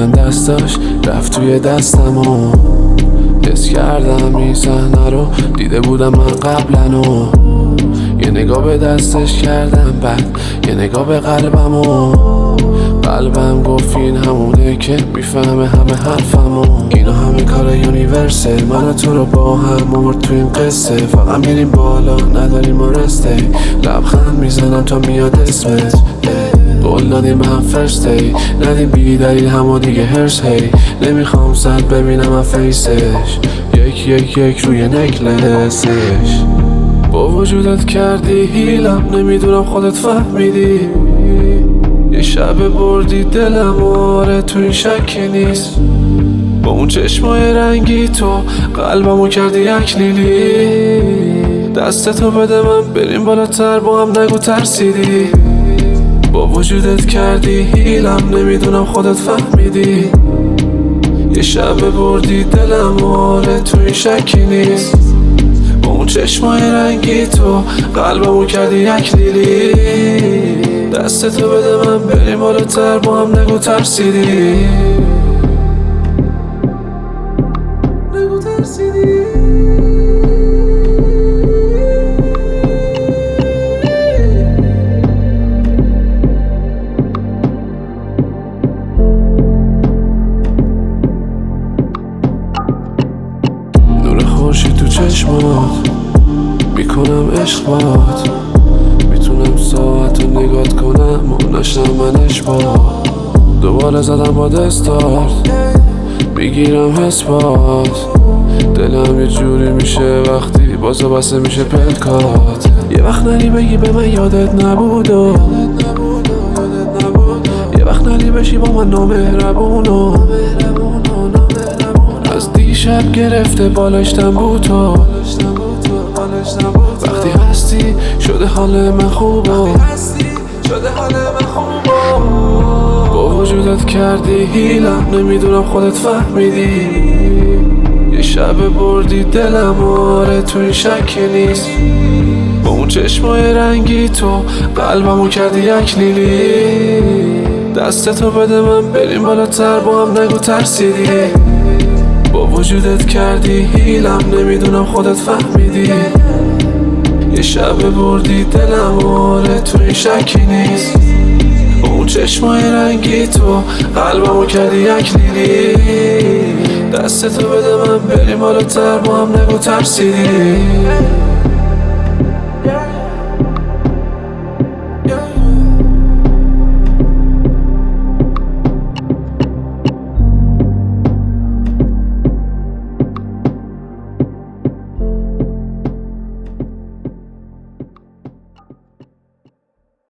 دیدم دستاش رفت توی دستم و حس کردم این صحنه رو دیده بودم من قبلا و یه نگاه به دستش کردم بعد یه نگاه به قلبم و قلبم گفت این همونه که میفهمه همه حرفم و اینا همه کار یونیورسه من و تو رو با هم مرد تو این قصه فقط میریم بالا نداریم ما رسته لبخند میزنم تا میاد اسمت قول دادیم هم فرست هی ندیم بی دلیل همو دیگه هرس هی نمیخوام صد ببینم هم فیسش یک روی نکلسش با وجودت کردی هیلم نمیدونم خودت فهمیدی یه شب بردی دلم آره تو این شکی نیست با اون چشمای رنگی تو قلبمو کردی یک لیلی دستتو بده من بریم بالاتر با هم نگو ترسیدی با وجودت کردی هیلم نمیدونم خودت فهمیدی یه شب بردی دلم آره تو این شکی نیست با اون چشمای رنگی تو قلبمو کردی یک لیلی دستتو بده من بریم بالاتر با هم نگو ترسیدی نگو ترسیدی نور خورشید تو چشمات میکنم عشق بات میتونم ساعت رو نگات کنم و نشنم منش با دوباره زدم با دستارت میگیرم حس بات دلم یه جوری میشه وقتی بازو بسته میشه پلکات یه وقت نری بگی به من یادت نبود و یه وقت نری بشی با من نامهربون و از دیشب گرفته بالشتم بود تو وقتی هستی شده حال من خوبه با وجودت کردی هیلم نمیدونم خودت فهمیدی یه شب بردی دلم آره تو این شکی نیست با اون چشمای رنگی تو قلبمو کردی یک لیلی دستتو بده من بریم بالاتر با هم نگو ترسیدی با وجودت کردی هیلم نمیدونم خودت فهمیدی یه شب بردی دلم آره تو این شکی نیست با اون چشمای رنگی تو قلبمو کردی یک لیلی دستتو بده من بریم بالاتر با هم نگو ترسیدی